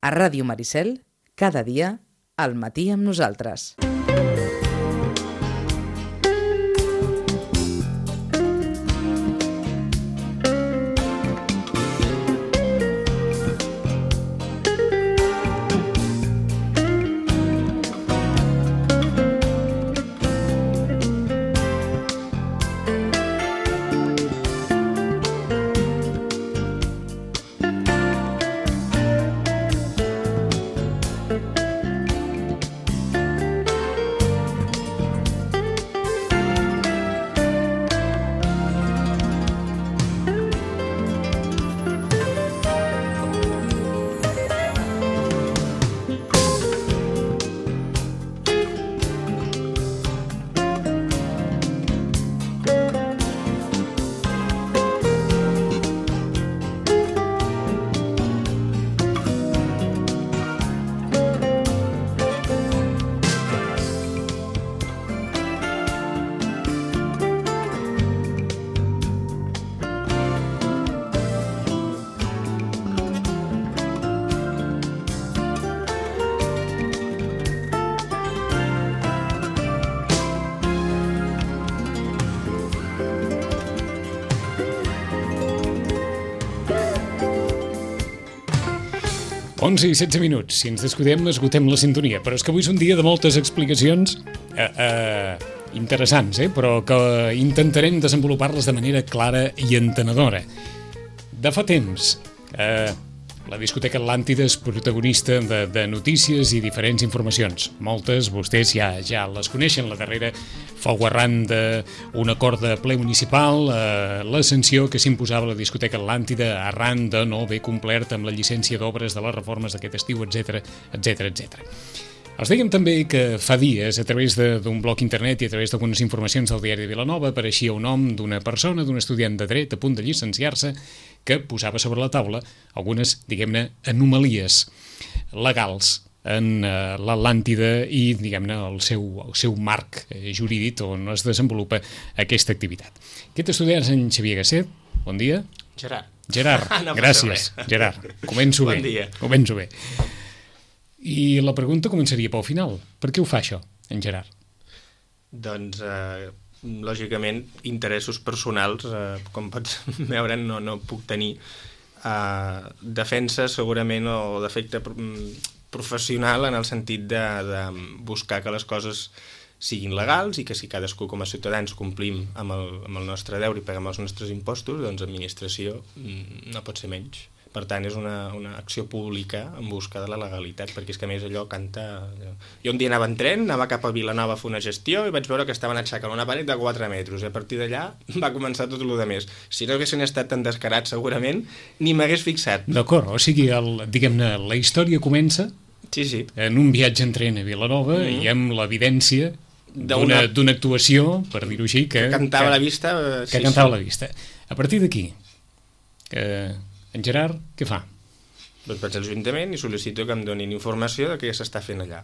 A Ràdio Maricel, cada dia, al matí amb nosaltres. Onze i 16 minuts. Si ens descuidem, esgotem la sintonia. Però és que avui és un dia de moltes explicacions interessants, però que intentarem desenvolupar-les de manera clara i entenedora. De fa temps, la discoteca Atlàntida és protagonista de notícies i diferents informacions. Moltes, vostès ja les coneixen. La darrera fou arran d'un acord de ple municipal, la sanció que s'imposava a la discoteca Atlàntida arran de no haver complert amb la llicència d'obres de les reformes d'aquest estiu, etc, etc, etc. Els dèiem també que fa dies, a través d'un blog internet i a través d'algunes informacions del diari de Vilanova, apareixia un nom d'una persona, d'un estudiant de dret a punt de llicenciar-se, que posava sobre la taula algunes, diguem-ne, anomalies legals en l'Atlàntida i, diguem-ne, el seu marc jurídic on es desenvolupa aquesta activitat. Aquest estudiant és en Xavier Gasset. Bon dia. Gerard, no, gràcies. Gerard, començo bé. Bon dia. Començo bé. I la pregunta començaria pel final. Per què ho fa això, en Gerard? Doncs, lògicament, interessos personals, com pots veure, no puc tenir. Defensa, segurament, o d'efecte professional en el sentit de buscar que les coses siguin legals i que si cadascú com a ciutadans complim amb el nostre deure i paguem els nostres impostos, doncs administració no pot ser menys. Per tant, és una acció pública en busca de la legalitat, perquè és que a més allò canta... Jo un dia anava en tren, anava cap a Vilanova a fer una gestió i vaig veure que estaven aixecant una paret de 4 metres i a partir d'allà va començar tot el que més. Si no haguessin estat tan descarats, segurament, ni m'hagués fixat. D'acord, o sigui, diguem-ne, la història comença sí. En un viatge en tren a Vilanova i amb l'evidència d'una actuació, per dir-ho així, que cantava a la vista. Que cantava a la vista. A partir d'aquí, en Gerard, què fa? Doncs vaig a l'Ajuntament i sol·licito que em donin informació de què s'està fent allà.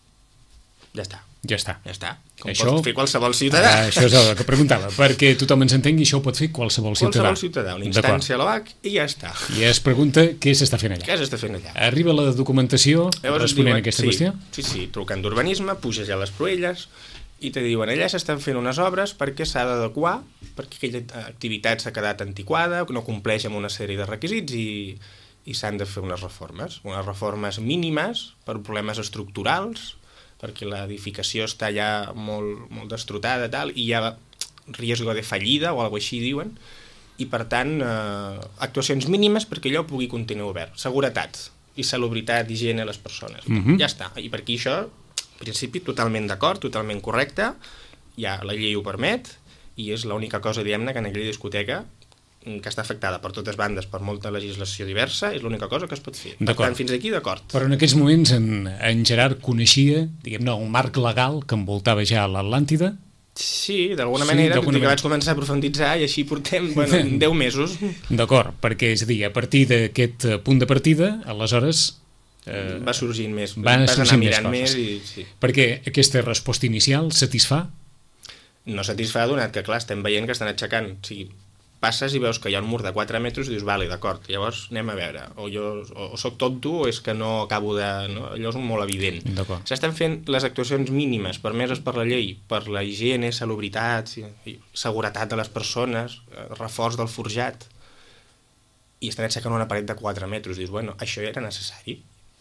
Ja està. Com això, pot fer qualsevol ciutadà. Això és el que preguntava, perquè tothom ens entengui, això ho pot fer qualsevol ciutadà. Qualsevol ciutadà, una instància a l'OAC i ja està. I es pregunta què s'està fent allà. Què s'està fent allà? Arriba la documentació responent a aquesta qüestió? Sí, trucant d'urbanisme, puges ja les proelles i te diuen allà s'estan fent unes obres perquè s'ha d'adequar, perquè aquella activitat s'ha quedat antiquada, no compleix amb una sèrie de requisits i s'han de fer unes reformes mínimes per problemes estructurals, perquè l'edificació està ja molt destrotada i hi ha risc de fallida o alguna cosa així diuen, i per tant actuacions mínimes perquè allò pugui continuar obert. Seguretat i salubritat, higiene a les persones. Ja està. I per aquí això, en principi, totalment d'acord, totalment correcte, ja la llei ho permet, i és l'única cosa, diguem-ne, que en aquella discoteca que està afectada per totes bandes, per molta legislació diversa, és l'única cosa que es pot fer. Per tant, fins aquí, d'acord. Però en aquests moments en Gerard coneixia, diguem-ne, el marc legal que envoltava ja l'Atlàntida? Sí, d'alguna manera, tot i que vaig començar a profunditzar i així portem 10 mesos. D'acord, perquè, és a dir, a partir d'aquest punt de partida, aleshores... va sorgint més, vas anar mirant més i... Sí. Perquè aquesta resposta inicial satisfà? No satisfà, donat que, clar, estem veient que estan aixecant, o sigui, passes i veus que hi ha un mur de 4 metres i dius, vale, d'acord, llavors anem a veure, o soc tonto o és que no acabo de... No? Allò és molt evident. S'estan fent les actuacions mínimes permeses per la llei, per la higiene, salubritat, seguretat de les persones, reforç del forjat, i estan aixecant una paret de 4 metres. Dius, bueno, això era necessari?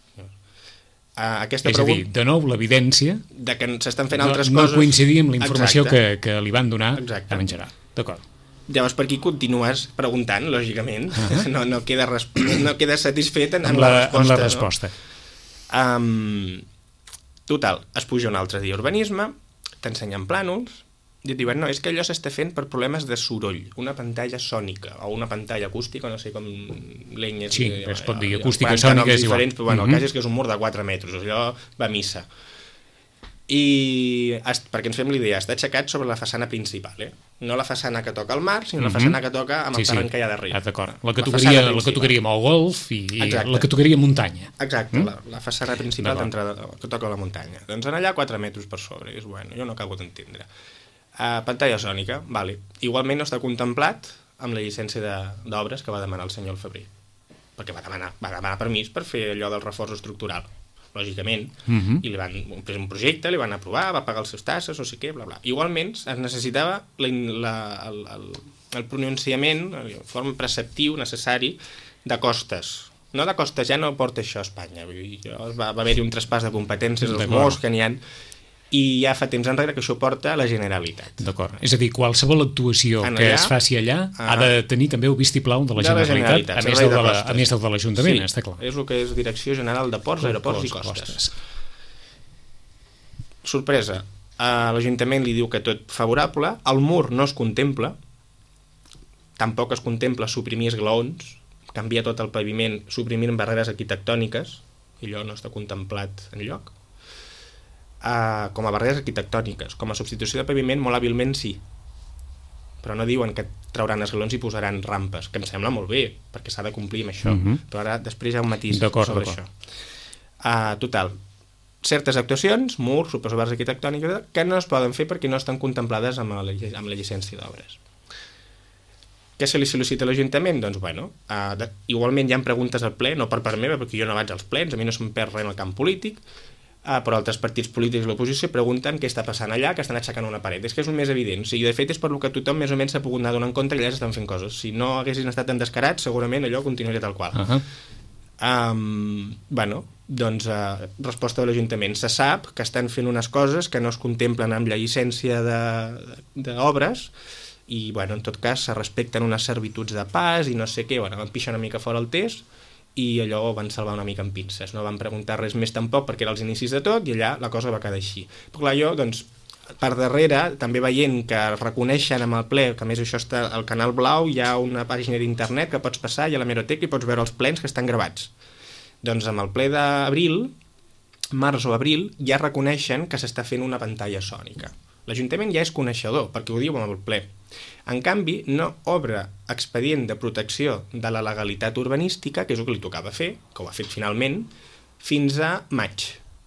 És a dir, de nou, l'evidència de que s'estan fent altres coses... No coincidir amb la informació que li van donar a menjar. D'acord. Llavors per aquí continues preguntant, lògicament, no queda satisfet amb la resposta. No? Total, es puja un altre dia a urbanisme, t'ensenyen plànols, i et diuen, no, és que allò s'està fent per problemes de soroll, una pantalla sònica, o una pantalla acústica, no sé com l'enyes... Sí, es pot dir acústica, sònica, és igual. Però bueno, el cas és que és un mur de 4 metres, allò va a missa. I perquè ens fem l'idea, està aixecat sobre la façana principal, no la façana que toca al mar, sinó la façana que toca amb el terreny que hi ha darrere. D'acord, la que tocaria amb el golf i la que tocaria muntanya. Exacte, la façana principal que toca a la muntanya. Doncs en allà 4 metres per sobre, és bueno, jo no acabo d'entendre. Pantalla sònica, vale. Igualment no està contemplat amb la llicència d'obres que va demanar el senyor Alfebrer, perquè va demanar permís per fer allò del reforç estructural, lògicament, i li van fer un projecte, li van aprovar, va pagar els seus tasses, no sé què, bla, bla. Igualment, es necessitava el pronunciament, el forma preceptiu necessari de costes. No de costes, ja no porta això a Espanya. Va haver-hi un traspàs de competències, els molts que n'hi ha, i ja fa temps enrere que això porta a la Generalitat. D'acord. És a dir, qualsevol actuació que es faci allà ha de tenir també el vistiplau de la Generalitat, a més del de l'Ajuntament, està clar. És el que és Direcció General de Ports, Aeroports i Costes. Sorpresa, l'Ajuntament li diu que tot favorable, el mur no es contempla, tampoc es contempla suprimir esglaons, canviar tot el paviment, suprimir barreres arquitectòniques, i allò no està contemplat enlloc. Com a barreres arquitectòniques, com a substitució de paviment, molt hàbilment sí, però no diuen que trauran esglaons i posaran rampes, que em sembla molt bé, perquè s'ha de complir amb això, però ara després hi ha un matís sobre això. Total, certes actuacions, murs, supersobars arquitectòniques, que no es poden fer perquè no estan contemplades amb la llicència d'obres. Què se li sol·licita a l'Ajuntament? Doncs, bueno, igualment hi ha preguntes al ple, no per part meva, perquè jo no vaig als plens, a mi no se'm perd res en el camp polític, però altres partits polítics de l'oposició pregunten què està passant allà, que estan aixecant una paret. És que és un més evident. O sigui, de fet, és per el que tothom més o menys s'ha pogut anar donant compte que allà s'estan fent coses. Si no haguessin estat tan descarats, segurament allò continuaria tal qual. Bueno, doncs, resposta de l'Ajuntament. Se sap que estan fent unes coses que no es contemplen amb la llicència d'obres i, bueno, en tot cas, se respecten unes servituds de pas i no sé què. Bueno, van pixar una mica fora el test i allò van salvar una mica amb pinces, no van preguntar res més tampoc perquè era els inicis de tot i allà la cosa va quedar així. Però clar, jo, doncs, per darrere, també veient que reconeixen amb el ple, que a més això està al Canal Blau, hi ha una pàgina d'internet que pots passar, hi ha la Hemeroteca i pots veure els plens que estan gravats. Doncs amb el ple d'abril, març o abril, ja reconeixen que s'està fent una pantalla sònica. L'Ajuntament ja és coneixedor, perquè ho diu amb el ple. En canvi, no obre expedient de protecció de la legalitat urbanística, que és el que li tocava fer, que ho ha fet finalment, fins a maig.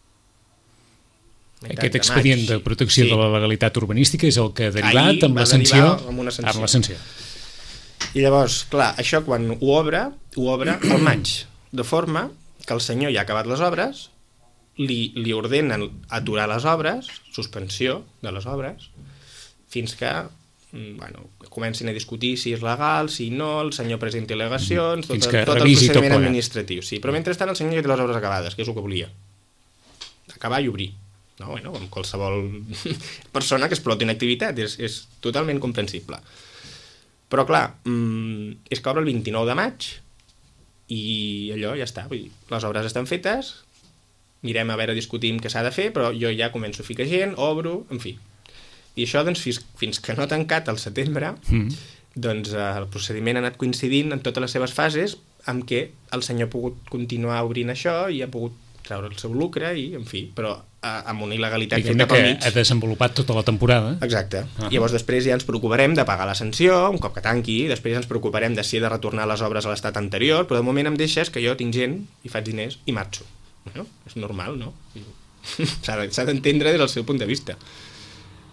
Aquest expedient de protecció de la legalitat urbanística és el que ha derivat amb la sanció. I llavors, clar, això quan ho obre al maig, de forma que el senyor ja ha acabat les obres, li ordenen aturar les obres, suspensió de les obres, fins que comencin a discutir si és legal, si no, el senyor presenti al·legacions, tot el procediment administratiu. Sí, però mentrestant el senyor ja té les obres acabades, que és el que volia. Acabar i obrir. No, bueno, com qualsevol persona que exploti una activitat, és totalment comprensible. Però clar, és que obre el 29 de maig i allò ja està, vull dir, les obres estan fetes, mirem a veure, discutim què s'ha de fer, però jo ja començo a ficar gent, obro, en fi. I això, doncs, fins que no ha tancat al setembre, doncs el procediment ha anat coincidint en totes les seves fases amb què el senyor ha pogut continuar obrint això i ha pogut treure el seu lucre i, en fi, però amb una il·legalitat feta pel mig. Ha desenvolupat tota la temporada. Exacte. Llavors després ja ens preocuparem de pagar la sanció, un cop que tanqui, després ens preocuparem de si he de retornar les obres a l'estat anterior, però de moment em deixes que jo tinc gent i faig diners i marxo. Bueno, és normal, no? S'ha d'entendre des del seu punt de vista.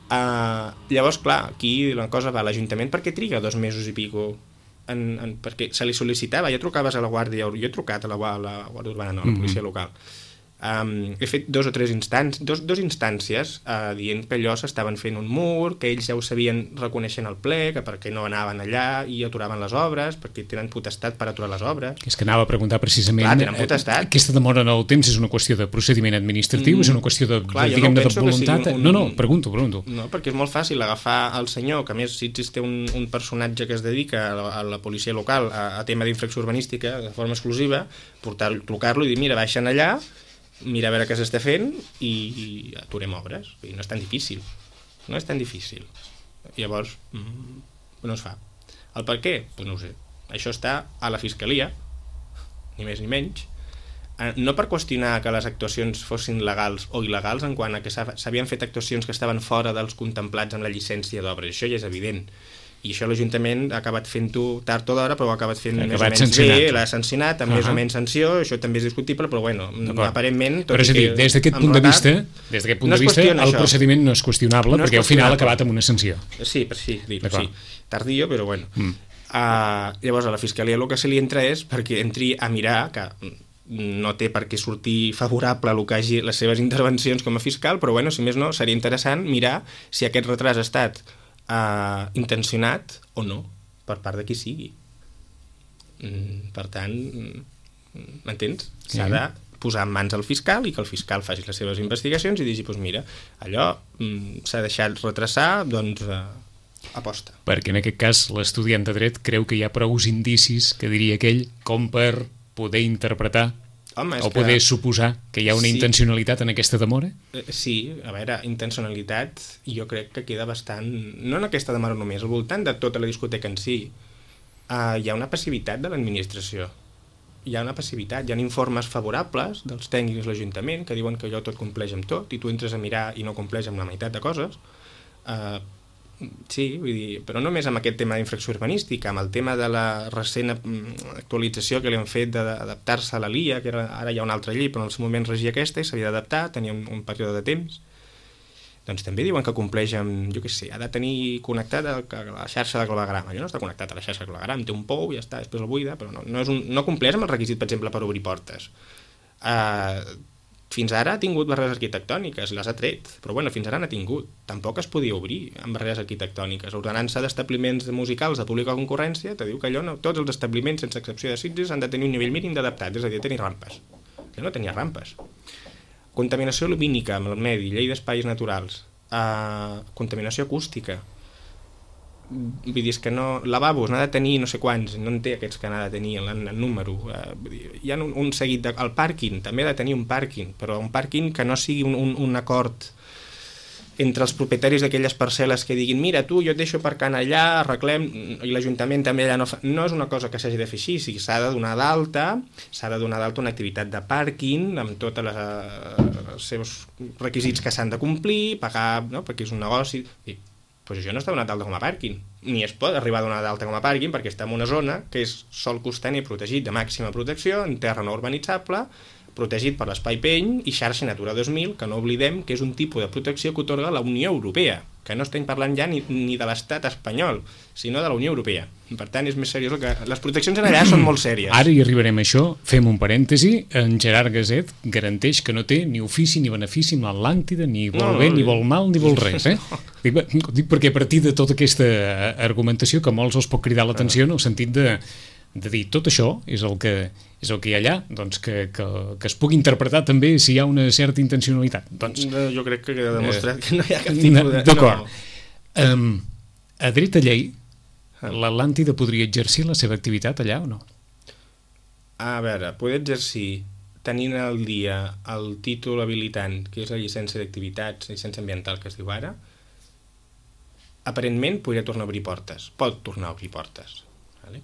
Llavors, clar, aquí la cosa va, l'Ajuntament per què triga 2 mesos i pico? Perquè se li sol·licitava, ja trucaves a la Guàrdia, jo he trucat a la Guàrdia Urbana, no, a la policia local. He fet 2 o 3 instàncies dient que allò s'estaven fent un mur, que ells ja ho sabien reconeixent al ple, que perquè no anaven allà i aturaven les obres, perquè tenen potestat per aturar les obres. És que anava a preguntar precisament... Clar, tenen potestat. Aquesta demora en el temps és una qüestió de procediment administratiu, és una qüestió de, diguem-ne, de voluntat... No, pregunto. No, perquè és molt fàcil agafar el senyor, que a més si existe un personatge que es dedica a la policia local a tema d'infracció urbanística de forma exclusiva, trucar-lo i dir, mira, baixen allà, mira a veure què s'està fent i aturem obres. I no és tan difícil. Llavors, no es fa. El per què? Doncs no ho sé. Això està a la Fiscalia, ni més ni menys, no per qüestionar que les actuacions fossin legals o il·legals en quant a que s'havien fet actuacions que estaven fora dels contemplats amb la llicència d'obres. Això ja és evident. I això l'Ajuntament ha acabat fent-ho tard o d'hora, però ho ha acabat fent més o menys bé, l'ha sancionat amb més o menys sanció, això també és discutible, però bueno, aparentment... Però és a dir, des d'aquest punt de vista, el procediment no és qüestionable, perquè al final ha acabat amb una sanció. Sí, tardío, però bueno. Llavors a la Fiscalia el que se li entra és perquè entri a mirar, que no té per què sortir favorable a que hagi les seves intervencions com a fiscal, però bueno, si més no, seria interessant mirar si aquest retras ha estat intencionat o no per part de qui sigui. Per tant, m'entens? S'ha de posar en mans al fiscal i que el fiscal faci les seves investigacions i digui, doncs mira, allò s'ha deixat retrasar, doncs aposta. Perquè en aquest cas l'estudiant de dret creu que hi ha prou indicis, que diria aquell, com per poder interpretar o poder suposar que hi ha una intencionalitat en aquesta demora? Sí, a veure, intencionalitat jo crec que queda bastant... No en aquesta demora només, al voltant de tota la discoteca en si hi ha una passivitat de l'administració. Hi ha informes favorables dels tècnics de l'Ajuntament que diuen que allò tot compleix amb tot i tu entres a mirar i no compleix amb la meitat de coses. Sí, vull dir, però no només amb aquest tema d'infracció urbanística, amb el tema de la recent actualització que li han fet d'adaptar-se a la LIA, que ara hi ha una altra llei, però en el seu moment regia aquesta i s'havia d'adaptar, tenia un període de temps. Doncs també diuen que compleix amb, jo què sé, ha de tenir connectat a la xarxa de clavegram. Allò no està connectat a la xarxa de clavegram, té un pou i ja està, després el buida, però no compleix amb el requisit, per exemple, per obrir portes. Fins ara ha tingut barreres arquitectòniques, les ha tret, però bueno, fins ara n'ha tingut. Tampoc es podia obrir amb barreres arquitectòniques. L'ordenança d'establiments musicals de pública concurrència te diu que allò, tots els establiments, sense excepció de Sitges, han de tenir un nivell mínim d'adaptat, és a dir, tenir rampes. Jo no tenia rampes. Contaminació lumínica amb el medi, llei d'espais naturals, contaminació acústica. Vull dir, és que no... Lavabos n'ha de tenir no sé quants, no en té aquests que n'ha de tenir el número. Hi ha un seguit de... El pàrquing, també ha de tenir un pàrquing, però un pàrquing que no sigui un acord entre els propietaris d'aquelles parcel·les que diguin, mira, tu, jo et deixo aparcant allà, arreglem, i l'Ajuntament també allà no fa... No és una cosa que s'hagi de fer així, s'ha de donar d'alta una activitat de pàrquing amb tots els seus requisits que s'han de complir, pagar, no?, perquè és un negoci... Doncs això no està donat d'alta com a pàrquing, ni es pot arribar a donar d'alta com a pàrquing perquè està en una zona que és sòl costaner protegit de màxima protecció, en terra no urbanitzable, protegit per l'Espai Peny i xarxa Natura 2000, que no oblidem que és un tipus de protecció que atorga la Unió Europea, que no estem parlant ja ni de l'estat espanyol, sinó de la Unió Europea. Per tant, és més seriós que... Les proteccions en allà són molt sèries. Ara hi arribarem a això, fem un parèntesi. En Gerard Gaset garanteix que no té ni ofici ni benefici amb l'Atlàntida, ni vol bé, ni vol mal, ni vol res. Dic perquè a partir de tota aquesta argumentació que molts els pot cridar l'atenció en el sentit de dir tot això és el que hi ha allà, doncs que es pugui interpretar també si hi ha una certa intencionalitat. Doncs, jo crec que queda demostrat que no hi ha cap tipus de... D'acord. A dret a llei, l'Atlàntida podria exercir la seva activitat allà o no? A veure, poder exercir tenint al dia el títol habilitant, que és la llicència d'activitats, llicència ambiental que es diu ara, aparentment podria tornar a obrir portes. Pot tornar a obrir portes. Vale?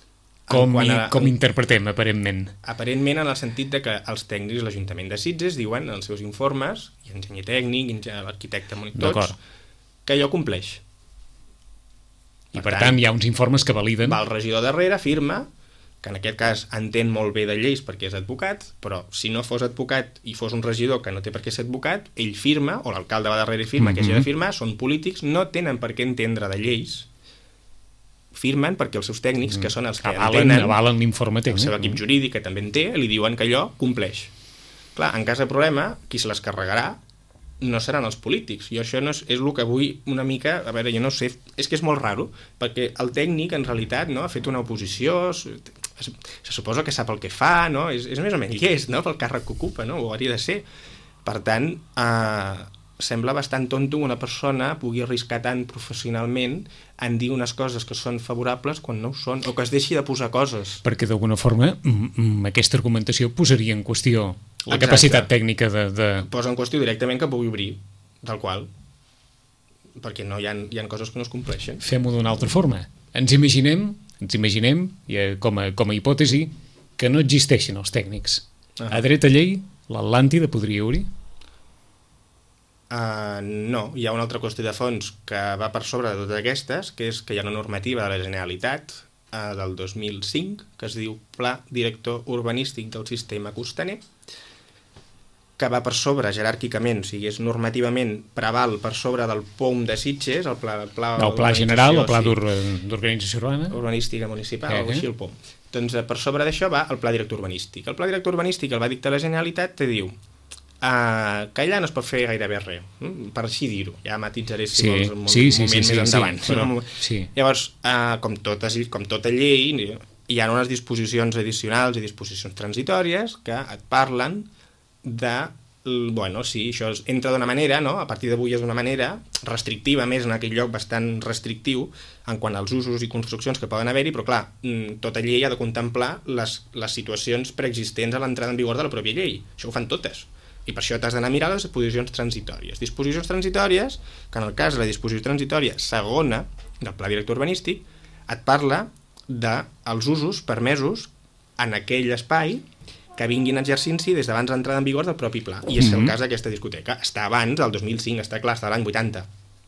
Com interpretem, aparentment? Aparentment en el sentit de que els tècnics de l'Ajuntament de Sitges diuen en els seus informes, i enginyer tècnic, l'arquitecte, tots, que allò compleix. I per tant hi ha uns informes que validen... Va el regidor darrere, firma, que en aquest cas entén molt bé de lleis perquè és advocat, però si no fos advocat i fos un regidor que no té per què ser advocat, ell firma, o l'alcalde va darrere i firma, que hagi de firmar, són polítics, no tenen per què entendre de lleis, firmen perquè els seus tècnics, que són els que avalen l'informe tècnic. El seu equip jurídic, que també en té, li diuen que allò compleix. Clar, en cas de problema, qui se les carregarà no seran els polítics. I això no és el que avui una mica... A veure, jo no sé... És que és molt raro, perquè el tècnic, en realitat, no, ha fet una oposició... Se suposa que sap el que fa, no? És més o menys llest, no?, pel càrrec que ocupa, no? Ho hauria de ser. Per tant, sembla bastant tonto una persona pugui arriscar tant professionalment en dir unes coses que són favorables quan no ho són, o que es deixi de posar coses. Perquè d'alguna forma aquesta argumentació posaria en qüestió la capacitat tècnica de... Posa en qüestió directament que pugui obrir, tal qual, perquè no hi ha coses que no es compleixen. Fem-ho d'una altra forma. Ens imaginem com a hipòtesi, que no existeixen els tècnics. A dreta llei, l'Atlàntida podria obrir? No, hi ha una altra qüestió de fons que va per sobre de totes aquestes, que és que hi ha una normativa de la Generalitat del 2005 que es diu Pla Director Urbanístic del Sistema Costaner, que va per sobre jeràrquicament, o sigui, és normativament preval per sobre del POUM de Sitges, el pla general, el pla d'organització urbana, urbanística municipal, o així el POUM. Doncs per sobre d'això va el Pla Director Urbanístic. El Pla Director Urbanístic el va dictar la Generalitat, te diu que allà no es pot fer gairebé res, per així dir-ho, ja matitzaré si vols un moment més endavant. Llavors, com tota llei, hi ha unes disposicions addicionals i disposicions transitòries que et parlen de, bueno, sí, això entra d'una manera, no? A partir d'avui és d'una manera restrictiva, més en aquell lloc bastant restrictiu en quant als usos i construccions que poden haver-hi, però clar, tota llei ha de contemplar les situacions preexistents a l'entrada en vigor de la pròpia llei. Això ho fan totes. I per això t'has d'anar a mirar les disposicions transitòries. Disposicions transitòries, que en el cas de la disposició transitòria segona del Pla Director Urbanístic, et parla dels usos permesos en aquell espai que vinguin exercint-s'hi des d'abans de l'entrada en vigor del propi pla. I és el cas d'aquesta discoteca. Està abans del 2005, està clar, està l'any 80.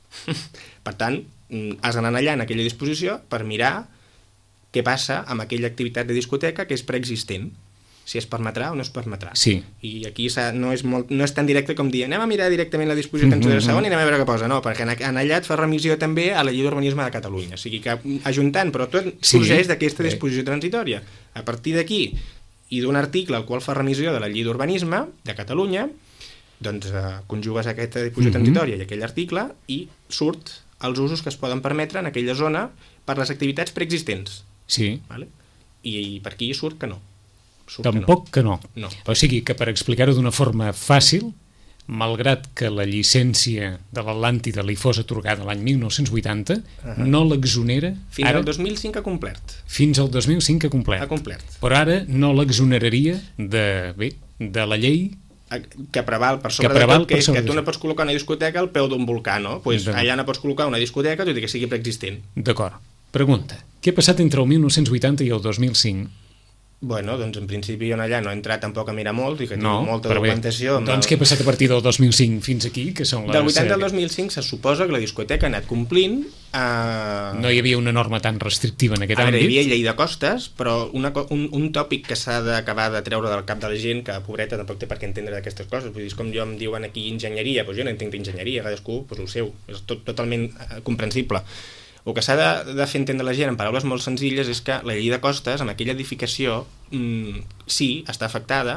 Per tant, has d'anar allà en aquella disposició per mirar què passa amb aquella activitat de discoteca que és preexistent. Si es permetrà o no es permetrà. Sí. I aquí no és tan directe com dir anem a mirar directament la disposició transitòria segona i anem a veure què posa. No, perquè en allà et fa remissió també a la llei d'urbanisme de Catalunya. O sigui que ajuntant, però tot sorgeix d'aquesta disposició transitòria. A partir d'aquí i d'un article al qual fa remissió de la llei d'urbanisme de Catalunya, doncs conjugues aquesta disposició transitòria i aquell article i surt els usos que es poden permetre en aquella zona per les activitats preexistents. Sí. Vale? I per aquí surt que no. Tampoc que no. O sigui que per explicar-ho d'una forma fàcil, malgrat que la llicència de l'Atlàntida li fos atorgada l'any 1980, no l'exonera... Fins al 2005 ha complert. Fins al 2005 ha complert. Ha complert. Però ara no l'exoneraria de la llei que preval per sobre de tot, que és que tu no pots col·locar una discoteca al peu d'un volcà, no? Pues allà no pots col·locar una discoteca tot i que sigui preexistent. D'acord. Pregunta. Què ha passat entre el 1980 i el 2005? Bueno, doncs en principi jo allà no he entrat tampoc a mirar molt i que tinc molta documentació. Doncs què ha passat a partir del 2005 fins aquí? Que són del 80 al 2005 se suposa que la discoteca ha anat complint... No hi havia una norma tan restrictiva en aquest àmbit? Hi havia llei de costes, però un tòpic que s'ha d'acabar de treure del cap de la gent, que pobreta tampoc té per què entendre d'aquestes coses. Vull dir, com jo em diuen aquí enginyeria, doncs jo no entenc d'enginyeria, cadascú el seu, és totalment comprensible. El que s'ha de fer entendre la gent en paraules molt senzilles és que la llei de costes, amb aquella edificació, sí, està afectada,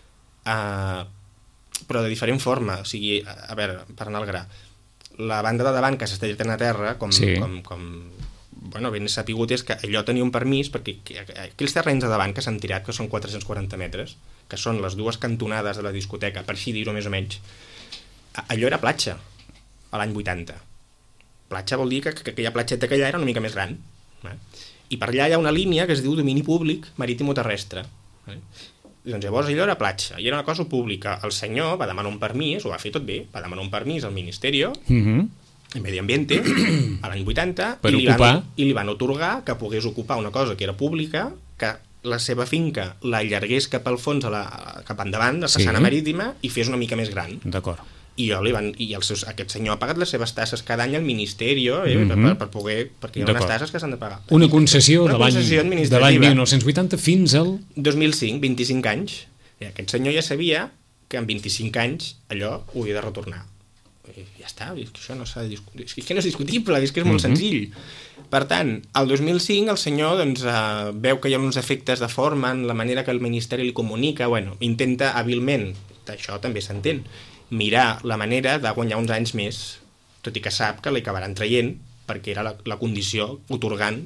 però de diferent forma. O sigui, a veure, per anar al gra, la banda de davant que s'està lletant a terra, com ben sapigut, és que allò tenia un permís, perquè aquells terrenys de davant que s'han tirat, que són 440 metres, que són les dues cantonades de la discoteca, per així dir-ho més o menys, allò era platja, a l'any 80. Platja vol dir que aquella platgeta que allà era una mica més gran. I per allà hi ha una línia que es diu domini públic marítim o terrestre. Doncs llavors allò era platja, i era una cosa pública. El senyor va demanar un permís, ho va fer tot bé, va demanar un permís al Ministerio de Medi Ambiente a l'any 80 i li van otorgar que pogués ocupar una cosa que era pública, que la seva finca la allargués cap al fons, cap endavant, a la façana marítima, i fes una mica més gran. D'acord. i aquest senyor ha pagat les seves tasses cada any al Ministeri per poder, perquè hi ha unes tasses que s'han de pagar. Una concessió de l'any administrativa 1980 fins al 2005, 25 anys. I aquest senyor ja sabia que en 25 anys allò ho havia de retornar. I ja està, és que això no s'ha de discutir, és que no és discutible, és que és molt senzill. Per tant, el 2005 el senyor veu que hi ha uns efectes de forma en la manera que el Ministeri li comunica, intenta hàbilment, això també s'entén, mirar la manera de guanyar uns anys més, tot i que sap que li acabaran traient, perquè era la condició otorgant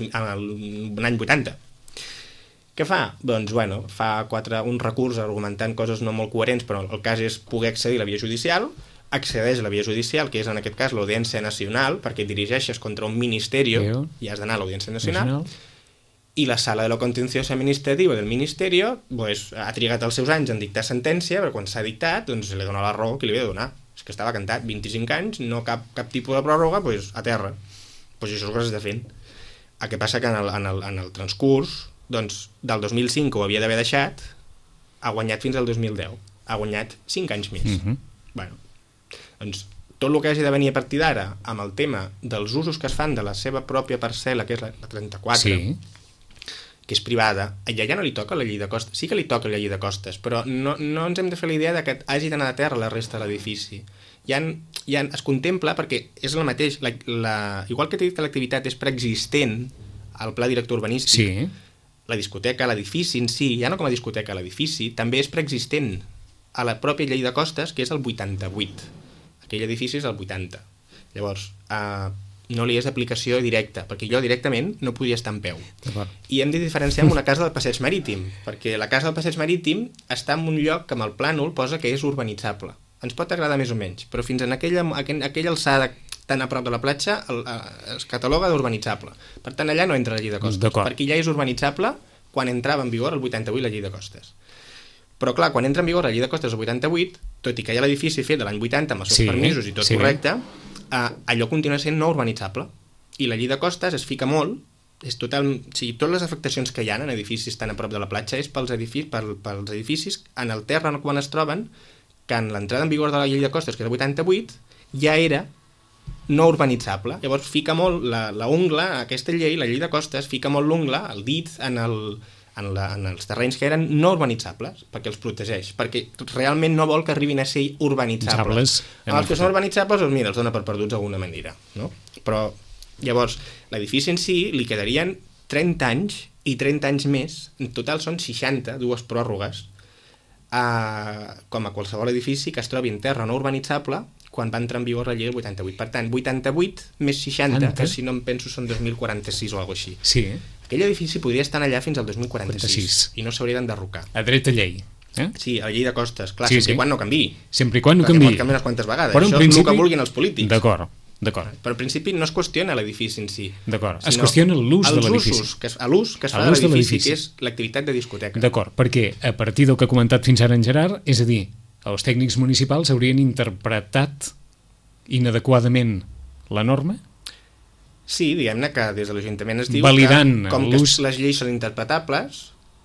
l'any 80. Què fa? Doncs, fa un recurs argumentant coses no molt coherents, però el cas és poder accedir a la via judicial, accedeix a la via judicial, que és en aquest cas l'Audiència Nacional, perquè et dirigeixes contra un ministeri i has d'anar a l'Audiència Nacional, i la Sala de lo Contencioso Administratiu del Ministeri ha trigat els seus anys en dictar sentència, però quan s'ha dictat se li dona la raó que li havia de donar. És que estava cantat, 25 anys, no cap tipus de pròrroga, a terra. Això és el que s'està fent. El que passa que en el transcurs del 2005, que ho havia d'haver deixat, ha guanyat fins al 2010. Ha guanyat 5 anys més. Doncs tot el que hagi de venir a partir d'ara amb el tema dels usos que es fan de la seva pròpia parcel·la, que és la 34, que és privada, allà ja no li toca la llei de costes. Sí que li toca la llei de costes, però no ens hem de fer la idea de que hagi d'anar a terra la resta de l'edifici. Ja es contempla, perquè és el mateix, igual que t'he dit que l'activitat és preexistent al pla director urbanístic, la discoteca, l'edifici en si, ja no com a discoteca, l'edifici, també és preexistent a la pròpia llei de costes, que és el 88. Aquell edifici és el 80. Llavors, no li és d'aplicació directa, perquè jo directament no podia estar en peu. I hem de diferenciar amb una casa del Passeig Marítim, perquè la casa del Passeig Marítim està en un lloc que amb el plànol posa que és urbanitzable. Ens pot agradar més o menys, però fins en aquella alçada tan a prop de la platja es cataloga d'urbanitzable. Per tant, allà no entra la llei de costes, perquè ja és urbanitzable quan entrava en vigor el 88 la llei de costes. Però clar, quan entra en vigor la llei de costes del 88, tot i que hi ha l'edifici fet de l'any 80 amb els seus permisos i tot correcte, allò continua sent no urbanitzable. I la llei de costes es fica molt, totes les afectacions que hi ha en edificis tan a prop de la platja és pels edificis en el terra quan es troben, que en l'entrada en vigor de la llei de costes, que és el 88, ja era no urbanitzable. Llavors fica molt l'ungla, aquesta llei, la llei de costes, fica molt l'ungla, el dit, en els terrenys que eren no urbanitzables, perquè els protegeix, perquè realment no vol que arribin a ser urbanitzables. Els que són urbanitzables, els dona per perduts d'alguna manera, no? Però llavors, l'edifici en si li quedarien 30 anys i 30 anys més, en total són 60, dues pròrrogues, com a qualsevol edifici que es trobi en terra no urbanitzable quan va entrar en vigor la llei del 88. Per tant, 88 més 60, que si no em penso són 2046 o alguna cosa així. Sí. Aquell edifici podria estar allà fins al 2046 i no s'hauria d'enderrocar. A dreta llei. Sí, a la llei de costes, clar, sempre i quan no canviï. Sempre i quan no canviï. Perquè pot canviar unes quantes vegades. Això és el que vulguin els polítics. D'acord. Però en principi no es qüestiona l'edifici en si. D'acord. Es qüestiona l'ús de l'edifici. L'ús que es fa de l'edifici, que és l'activitat de discoteca. D'acord, perquè a partir del que ha comentat fins ara en Gerard, és a dir, els tècnics municipals haurien interpretat inadequadament la norma? Sí, diguem-ne que des de l'Ajuntament es diu validant que com que les lleis són interpretables,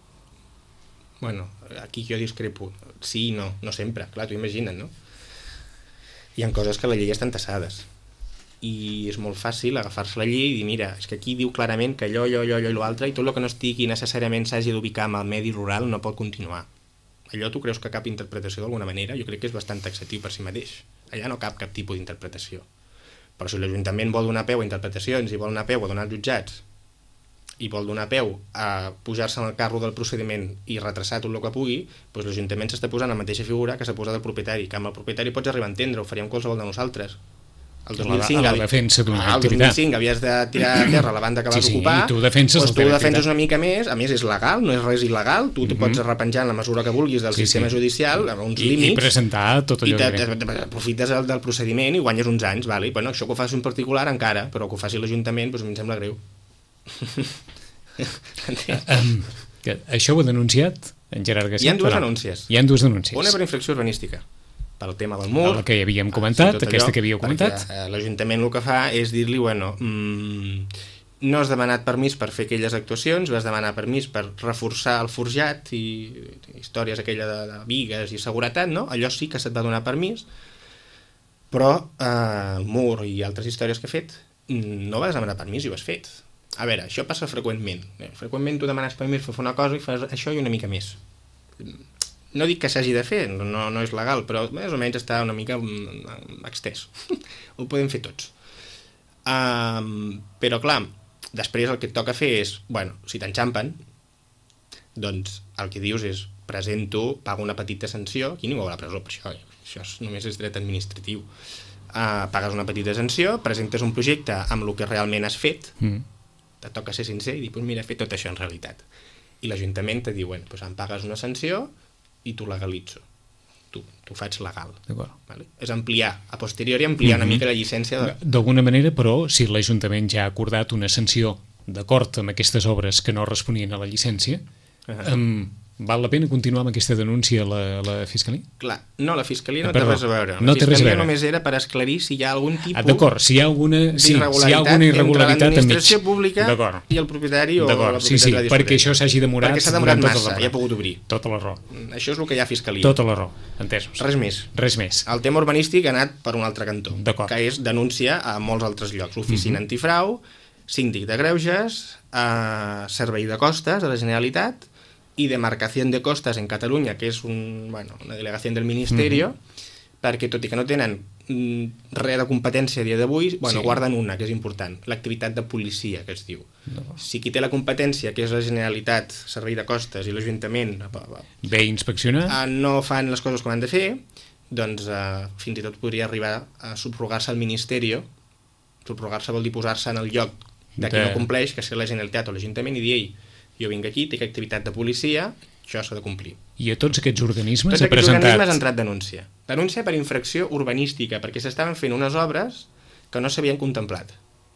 aquí jo discrepo. Sí i no sempre, clar, t'ho imagina't, no? Hi ha coses que la llei estan tassades i és molt fàcil agafar-se la llei i dir, mira, és que aquí diu clarament que allò i l'altre, i tot el que no estigui necessàriament s'hagi d'ubicar en el medi rural no pot continuar. Allò tu creus que cap interpretació d'alguna manera? Jo crec que és bastant taxatiu per si mateix. Allà no cap tipus d'interpretació. Però si l'Ajuntament vol donar peu a interpretacions i vol donar peu a donar als jutjats i vol donar peu a pujar-se en el carro del procediment i retrasar tot el que pugui, doncs l'Ajuntament s'està posant la mateixa figura que s'ha posat el propietari, que amb el propietari pots arribar a entendre, ho faríem qualsevol de nosaltres. El 2005, la defensa d'una activitat. El 2005 havies de tirar a terra la banda que vas ocupar, i tu defenses una mica més, a més és legal, no és res il·legal, tu pots arrepenjar en la mesura que vulguis del sistema judicial, amb uns límits, i presentar tot allò i aprofites del procediment i guanyes uns anys, vale? I, això que ho faci un particular encara, però que ho faci l'Ajuntament a mi em sembla greu. Això ho ha denunciat en Gerard Gasset? Hi ha dues denúncies. Una per infracció urbanística, pel tema del mur, la que havíem comentat, aquesta que havíeu comentat. L'Ajuntament el que fa és dir-li, no has demanat permís per fer aquelles actuacions, vas demanar permís per reforçar el forjat i històries aquella de bigues i seguretat, no? Allò sí que se't va donar permís, Però el mur i altres històries que he fet no vas demanar permís i ho has fet. A veure, això passa freqüentment. Freqüentment tu demanes permís per fer una cosa i fas això i una mica més. No dic que s'hagi de fer, no és legal, però més o menys està una mica extès. Ho podem fer tots. Però clar, després el que et toca fer és, bueno, si t'enxampen, doncs el que dius és presento, pago una petita sanció, aquí ningú va a la presó per això només és dret administratiu. Pagues una petita sanció, presentes un projecte amb el que realment has fet, te toca ser sincer i dir, pues mira, he fet tot això en realitat. I l'Ajuntament te diu, bueno, pues em pagues una sanció i t'ho legalitzo. T'ho faig legal. Vale? És ampliar, a posteriori ampliar una mica la llicència. D'alguna manera, però, si l'Ajuntament ja ha acordat una sanció d'acord amb aquestes obres que no responien a la llicència, val la pena continuar amb aquesta denúncia a la Fiscalia? Clar, no, la Fiscalia no té res a veure. No té res a veure. Només era per esclarir si hi ha algun tipus d'acord, si hi ha alguna irregularitat entre l'administració pública i el propietari o la propietat de la discoteca. Perquè això s'hagi demorat. Perquè s'ha demorat massa, ja ha pogut obrir. Tota la raó. Això és el que hi ha a Fiscalia. Tota la raó, entesos. Res més. El tema urbanístic ha anat per un altre cantó, que és denúncia a molts altres llocs. Oficina antifrau, síndic de greuges, servei de costes de la Generalitat i demarcació de costes en Catalunya, que és una delegació del Ministerio, perquè tot i que no tenen res de competència a dia d'avui, guarden una, que és important, l'activitat de policia, que es diu. Si qui té la competència, que és la Generalitat, Servei de Costes i l'Ajuntament, ve a inspeccionar, no fan les coses com han de fer, doncs fins i tot podria arribar a subrogar-se al Ministerio. Subrogar-se vol dir posar-se en el lloc de qui no compleix, que és la Generalitat o l'Ajuntament, i dir, ei, jo vinc aquí, tinc activitat de policia, això s'ha de complir. I a tots aquests organismes ha entrat denúncia. Denúncia per infracció urbanística, perquè s'estaven fent unes obres que no s'havien contemplat.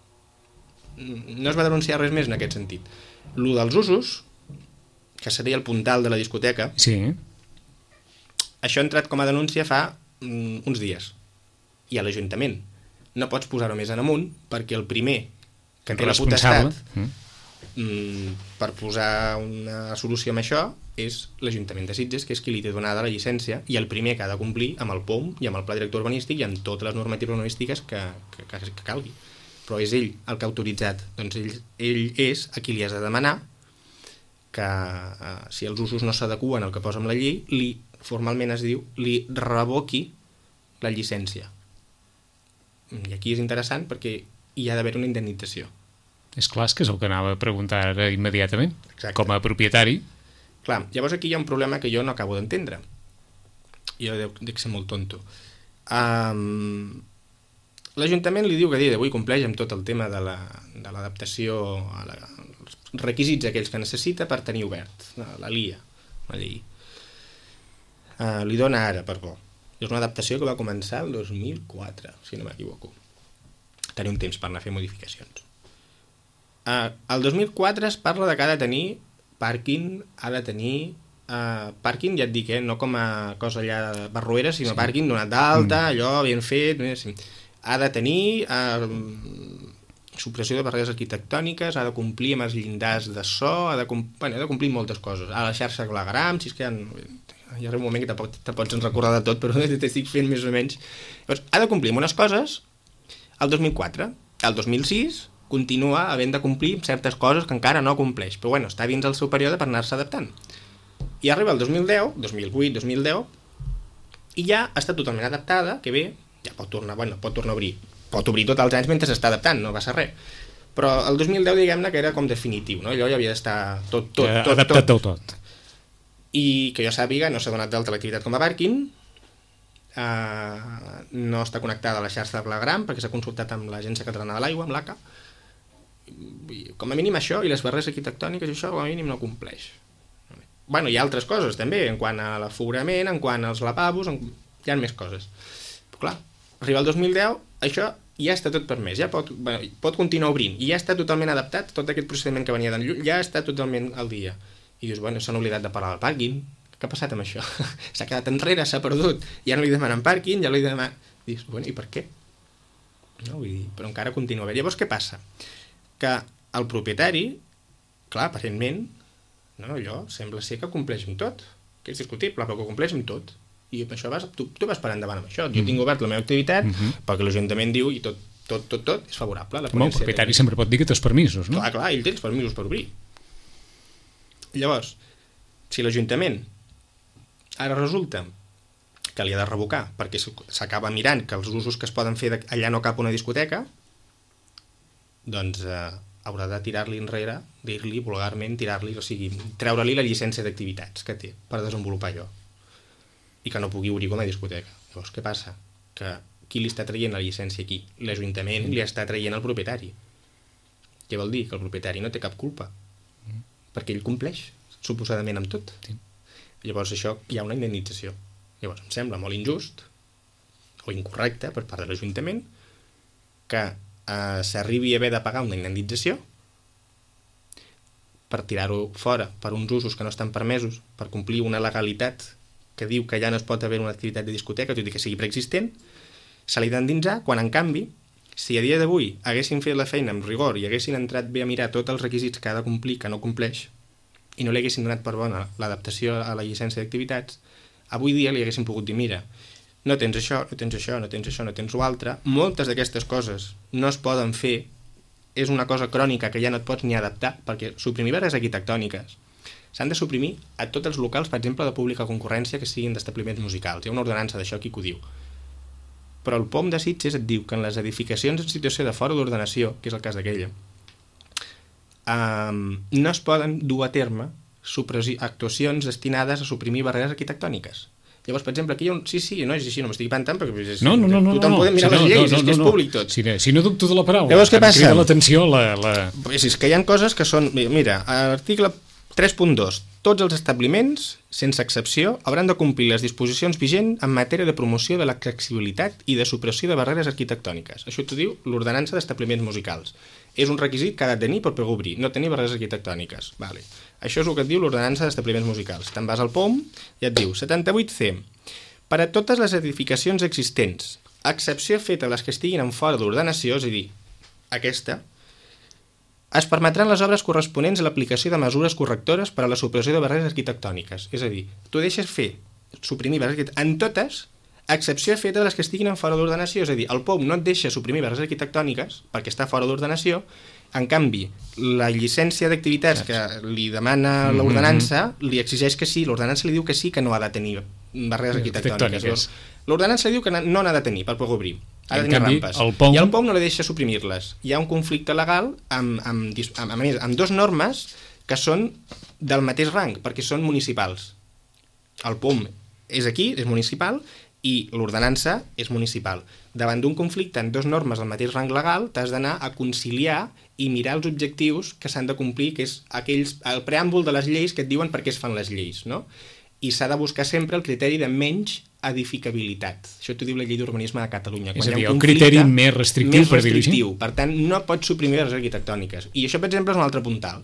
No es va denunciar res més en aquest sentit. Lo dels usos, que seria el puntal de la discoteca, això ha entrat com a denúncia fa uns dies. I a l'Ajuntament no pots posar-ho més en amunt, perquè el primer que té la potestat per posar una solució amb això és l'Ajuntament de Sitges, que és qui li té donada la llicència, i el primer que ha de complir amb el POM i amb el Pla Director Urbanístic i amb totes les normatives urbanístiques que calgui. Però és ell el que ha autoritzat. Doncs ell és a qui li has de demanar que si els usos no s'adeqüen al que posa amb la llei, formalment es diu, li revoqui la llicència. I aquí és interessant perquè hi ha d'haver una indemnització. És clar, que és el que anava a preguntar ara immediatament. Exacte. Com a propietari. Clar, llavors aquí hi ha un problema que jo no acabo d'entendre. Jo dic ser molt tonto. L'Ajuntament li diu que a dia d'avui compleix amb tot el tema de l'adaptació als requisits aquells que necessita per tenir obert la LIA, la llei. Li dona ara per bo. És una adaptació que va començar el 2004, si no m'equivoco. Tenia un temps per anar a fer modificacions. El 2004 es parla de que ha de tenir pàrquing, pàrquing, ja et dic, no com a cosa allà de barruera, sinó pàrquing donat d'alta, allò ben fet, ha de tenir supressió de barreres arquitectòniques, ha de complir amb els llindars de so, ha de complir moltes coses. A la xarxa Clagram, si és que hi ha un moment que te pots recordar de tot, però t'estic fent més o menys. Llavors, ha de complir amb unes coses el 2004. El 2006 continua havent de complir certes coses que encara no compleix, però bueno, està dins el seu període per anar-se adaptant. I arriba el 2010, 2008, 2010, i ja està totalment adaptada, que bé, ja pot tornar a obrir. Pot obrir tots els anys mentre s'està adaptant, no passa res. Però el 2010, diguem-ne, que era com definitiu, no? Allò ja havia d'estar tot. Adaptat del tot. I que jo sàpiga, no s'ha donat d'alta l'activitat com a pàrquing, no està connectada a la xarxa de Clagram, perquè s'ha consultat amb l'Agència Catalana de l'Aigua, amb l'ACA. Com a mínim això, i les barreres arquitectòniques, això com a mínim no compleix. Bueno, hi ha altres coses també, en quant a l'aforament, en quant als lavabos, hi ha més coses. Però clar, arriba el 2010, això ja està tot permès, ja pot continuar obrint, i ja està totalment adaptat, tot aquest procediment que venia d'en lluny, ja està totalment al dia. I dius, bueno, s'han oblidat de parlar del pàrquing, què ha passat amb això? S'ha quedat enrere, s'ha perdut, ja no li demanen pàrquing, ja li demanen... Dius, bueno, i per què? No, vull dir, però encara continua bé. Llavors, què passa? Que el propietari, clar, aparentment, no, allò sembla ser que compleix amb tot, que és discutible, però que compleix amb tot. i per això tu vas per endavant amb això. Jo tinc obert la meva activitat perquè l'Ajuntament diu i tot és favorable. El propietari sempre pot dir que té els permisos, no? Clar, ell té els permisos per obrir. Llavors, si l'Ajuntament ara resulta que li ha de revocar perquè s'acaba mirant que els usos que es poden fer allà no cap una discoteca, doncs haurà de tirar-li enrere, dir-li vulgarment, o sigui, treure-li la llicència d'activitats que té per desenvolupar allò i que no pugui obrir com a discoteca. Llavors, què passa? Que qui li està traient la llicència aquí? L'Ajuntament li està traient al propietari. Què vol dir? Que el propietari no té cap culpa perquè ell compleix suposadament amb tot. Sí. Llavors això hi ha una indemnització. Llavors em sembla molt injust o incorrecte per part de l'Ajuntament que s'arribi a haver de pagar una indemnització per tirar-ho fora per uns usos que no estan permesos, per complir una legalitat que diu que ja no es pot haver una activitat de discoteca, tot i que sigui preexistent, se li d'endinsar, quan en canvi, si a dia d'avui haguessin fet la feina amb rigor i haguessin entrat bé a mirar tots els requisits que ha de complir, que no compleix, i no li haguessin donat per bona l'adaptació a la llicència d'activitats, avui dia li haguessin pogut dir, mira, no tens això, no tens això, no tens això, no tens l'altre, moltes d'aquestes coses no es poden fer, és una cosa crònica que ja no et pots ni adaptar, perquè suprimir barreres arquitectòniques s'han de suprimir a tots els locals, per exemple, de pública concurrència que siguin d'establiments musicals. Hi ha una ordenança d'això aquí que ho diu. Però el POM de Sitges et diu que en les edificacions en situació de fora d'ordenació, que és el cas d'aquella, no es poden dur a terme actuacions destinades a suprimir barreres arquitectòniques. Llavors, per exemple, aquí hi ha un... Sí, no és així, no m'estic inventant perquè tothom podem mirar les lleis, és que és públic tot. Si no dubto de la paraula, llavors, què passa? Em crida l'atenció És que hi ha coses que són... Mira, a l'article 3.2, tots els establiments, sense excepció, hauran de complir les disposicions vigents en matèria de promoció de l'accessibilitat i de supressió de barreres arquitectòniques. Això t'ho diu l'ordenança d'establiments musicals. És un requisit que ha de tenir per poder obrir, no tenir barreres arquitectòniques. Vale. Això és el que et diu l'ordenança d'establiments musicals. Te'n vas al POM i et diu 78C. Per a totes les edificacions existents, a excepció feta a les que estiguin en fora d'ordenació, és a dir, aquesta, es permetran les obres corresponents a l'aplicació de mesures correctores per a la supressió de barreres arquitectòniques. És a dir, tu deixes suprimir barreres arquitectòniques en totes, a excepció feta de les que estiguin en fora d'ordenació. És a dir, el POM no et deixa suprimir barreres arquitectòniques perquè està fora d'ordenació. En canvi, la llicència d'activitats que li demana l'ordenança li exigeix que sí, l'ordenança li diu que sí que no ha de tenir barreres arquitectòniques. L'ordenança diu que no n'ha de tenir per poder obrir. Ha de tenir rampes. I el POM no li deixa suprimir-les. Hi ha un conflicte legal amb dos normes que són del mateix rang, perquè són municipals. El POM és aquí, és municipal, i l'ordenança és municipal. Davant d'un conflicte en dos normes del mateix rang legal, t'has d'anar a conciliar i mirar els objectius que s'han de complir, que és el preàmbul de les lleis que et diuen per què es fan les lleis, no? I s'ha de buscar sempre el criteri de menys edificabilitat. Això t'ho diu la llei d'urbanisme de Catalunya. És a dir, el criteri més restrictiu, per dir-ho així. Per tant, no pots suprimir les arquitectòniques. I això, per exemple, és un altre puntal.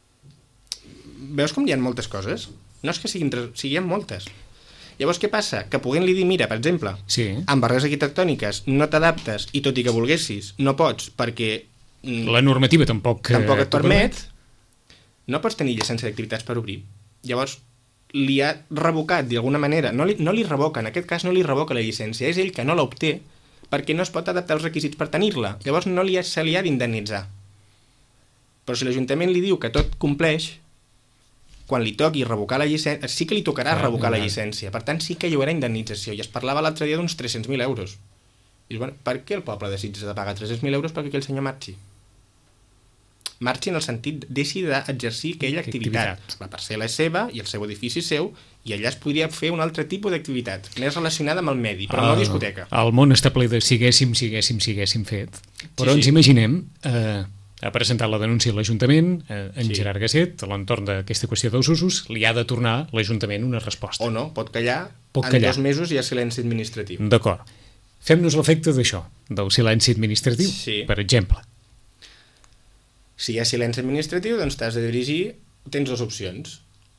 Veus com hi ha moltes coses? No és que siguin moltes. Llavors, què passa? Que podent-li dir, mira, per exemple, amb barreres arquitectòniques no t'adaptes i tot i que volguessis no pots perquè la normativa tampoc et permet, no pots tenir llicència d'activitats per obrir. Llavors, li ha revocat d'alguna manera, no li revoca, en aquest cas no li revoca la llicència, és ell que no l'obté perquè no es pot adaptar als requisits per tenir-la. Llavors se li ha d'indemnitzar. Però si l'Ajuntament li diu que tot compleix, quan li toqui revocar la llicència, sí que li tocarà revocar la llicència. Per tant, sí que hi haurà indemnització. I es parlava l'altre dia d'uns 300.000 euros. I dius, bueno, per què el poble de Sitges ha de pagar 300.000 euros perquè aquell senyor marxi? Marxi en el sentit, deixi d'exercir aquella activitat. La parcel·la és seva i el seu edifici és seu i allà es podria fer un altre tipus d'activitat, més relacionada amb el medi, però no discoteca. El món està ple de si haguéssim fet. Però ens imaginem... ha presentat la denúncia a l'Ajuntament, en Gerard Gasset, a l'entorn d'aquesta qüestió dels usos, li ha de tornar l'Ajuntament una resposta. O no, pot callar. En 2 mesos hi ha silenci administratiu. D'acord. Fem-nos l'efecte d'això, del silenci administratiu, per exemple. Si hi ha silenci administratiu, doncs t'has de dirigir, tens 2 opcions.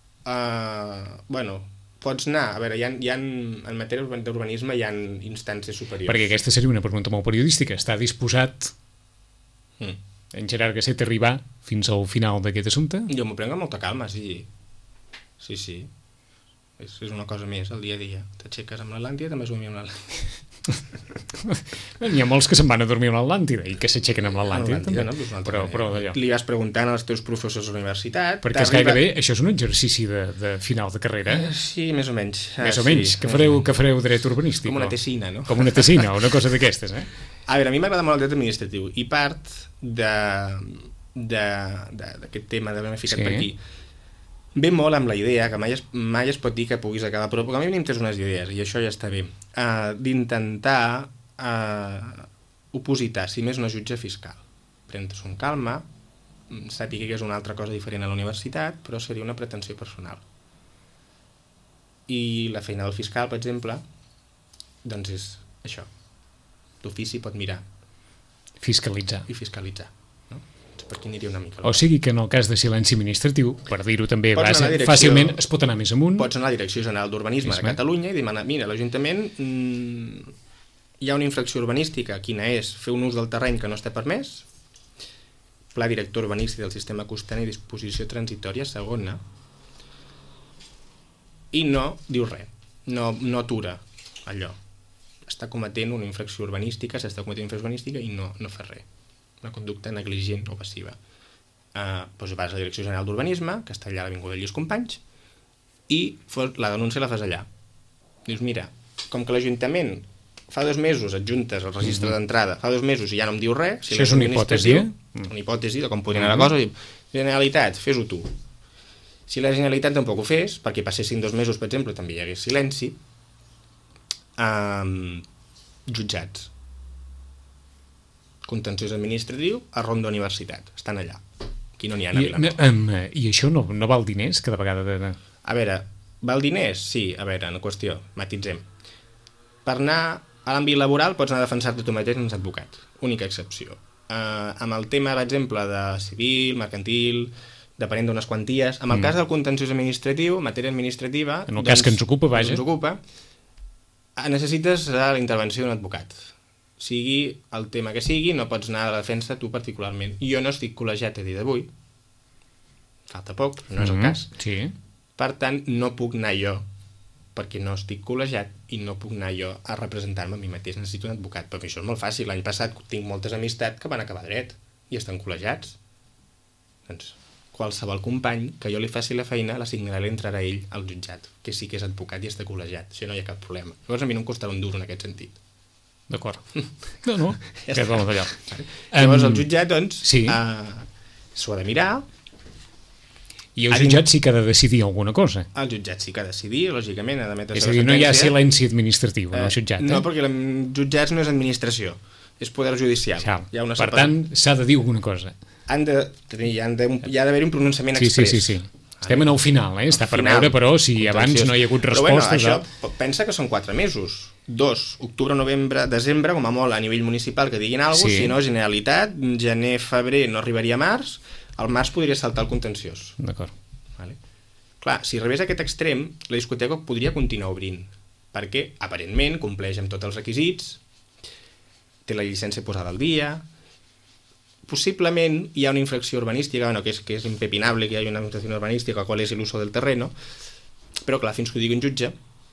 Pots anar, a veure, en matèria d'urbanisme hi ha instàncies superiors. Perquè aquesta seria una pregunta molt periodística. Està disposat en Gerard Gasset arribar fins al final d'aquest assumpte? Jo m'ho prenc amb molta calma, sí. És una cosa més, el dia a dia. T'aixeques amb l'Atlàntida, també has dormit amb l'Atlàntida. N'hi ha molts que se'n van a dormir amb l'Atlàntida i que s'aixequen amb l'Atlàntida també. No? Però d'allò. Li vas preguntant als teus professors de la universitat. Perquè és gairebé, això és un exercici de final de carrera. Sí, més o menys. Més o menys, que fareu dret urbanístic. Com una tessina, no? Com una tessina, una cosa d'aquestes, eh? A veure, a mi m'agrada molt el dret administratiu i part d'aquest tema de l'haver ficat per aquí ve molt amb la idea, que mai es pot dir que puguis acabar, però com a mínim tens unes idees, i això ja està bé, d'intentar opositar, si més no, jutge fiscal. Prendre-s'ho amb calma, sàpiga que és una altra cosa diferent a la universitat, però seria una pretensió personal. I la feina del fiscal, per exemple, doncs és això. D'ofici pot mirar. Fiscalitzar. I fiscalitzar. Per aquí aniria una mica. O sigui que en el cas de silenci administratiu, per dir-ho també, fàcilment es pot anar més amunt. Pots anar a la Direcció General d'Urbanisme de Catalunya i demanar, mira, l'Ajuntament hi ha una infracció urbanística, quina és? Fer un ús del terreny que no està permès, pla director urbanístic del sistema costaner i disposició transitòria segona, i no diu res, no atura allò. Està cometent una infracció urbanística, s'està cometent una infracció urbanística i no fa res. Una conducta negligent o passiva. Doncs vas a la Direcció General d'Urbanisme, que està allà a l'Avinguda Lluís Companys, i la denúncia la fas allà. Dius, mira, com que l'Ajuntament fa 2 mesos adjuntes al registre d'entrada, fa 2 mesos i ja no em diu res... Això és una hipòtesi, Una hipòtesi de com podria anar la cosa. Generalitat, fes-ho tu. Si la Generalitat tampoc ho fes, perquè passessin 2 mesos, per exemple, també hi hagués silenci, jutjats. Contenciós administratiu a Ronda Universitat. Estan allà. Aquí no n'hi ha a Vilanova. I això no val diners cada vegada? A veure, val diners? Sí, a veure, en qüestió, matitzem. Per anar a l'àmbit laboral pots anar a defensar-te tu mateix sense advocat. Única excepció. Amb el tema, per exemple, de civil, mercantil, depenent d'unes quanties, en el cas del contenciós administratiu, matèria administrativa... En el cas que ens ocupa, vaja. Necessites la intervenció d'un advocat. Sigui el tema que sigui, no pots anar a la defensa tu particularment. Jo no estic col·legiat a dia d'avui, falta poc, però no és el cas. Sí. Per tant, no puc anar jo, perquè no estic col·legiat, i no puc anar jo a representar-me a mi mateix. Necessito un advocat, però això és molt fàcil. L'any passat tinc moltes amistats que van acabar dret i estan col·legiats. Doncs qualsevol company que jo li faci la feina l'assignarà l'entrarà ell al jutjat, que sí que és advocat i està col·legiat. Això no hi ha cap problema. Llavors a mi no em costarà un duro en aquest sentit. D'acord. No. Ja està allò. Llavors el jutjat, doncs, sí. S'ho ha de mirar. I el jutjat sí que ha de decidir alguna cosa. El jutjat sí que ha de decidir, lògicament, ha d'emetre la sentència. És a dir, no hi ha silenci administratiu en el jutjat. No, perquè el jutjat no és administració, és poder judicial. Per tant, s'ha de dir alguna cosa. Hi ha d'haver un pronunciament express. Sí. Estem en el final, està per veure, però si abans no hi ha hagut resposta... Però això, pensa que són 4 mesos. 2, octubre, novembre, desembre, com a molt a nivell municipal que diguin alguna cosa, si no, Generalitat, gener, febrer, no arribaria a març, al març podria saltar el contenciós. D'acord. Clar, si arribés a aquest extrem, la discoteca podria continuar obrint, perquè aparentment compleix amb tots els requisits, té la llicència posada al dia, possiblement hi ha una infracció urbanística, que és impepinable que hi hagi una infracció urbanística, qual és l'uso del terreno, però clar, fins que ho digui un jutge,